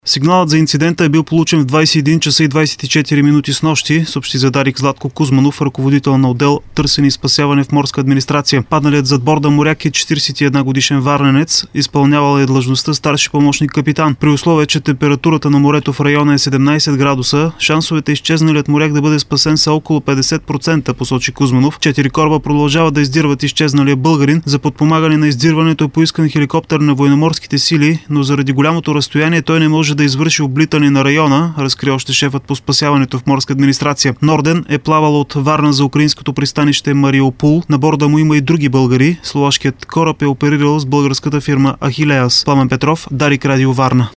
Сигналът за инцидента е бил получен в 21 часа и 24 минути снощи, съобщи за Дарик Златко Кузманов, ръководител на отдел „Търсене и спасяване в морска администрация“. Падналият зад борда моряк е 41 годишен варненец, изпълнявал е длъжността старши помощник капитан. При условие, че температурата на морето в района е 17 градуса, шансовете изчезналият моряк да бъде спасен са около 50%, посочи Кузманов. 4 кораба продължават да издирват изчезналия българин. За подпомагане на издирването е поискан хеликоптер на военноморските сили, но заради голямото разстояние той не може да извърши облитане на района, разкри още шефът по спасяването в морска администрация. Норден е плавал от Варна за украинското пристанище Мариупол. На борда му има и други българи. Словашкият кораб е оперирал с българската фирма Ахилеас. Пламен Петров, Дарик Радио Варна.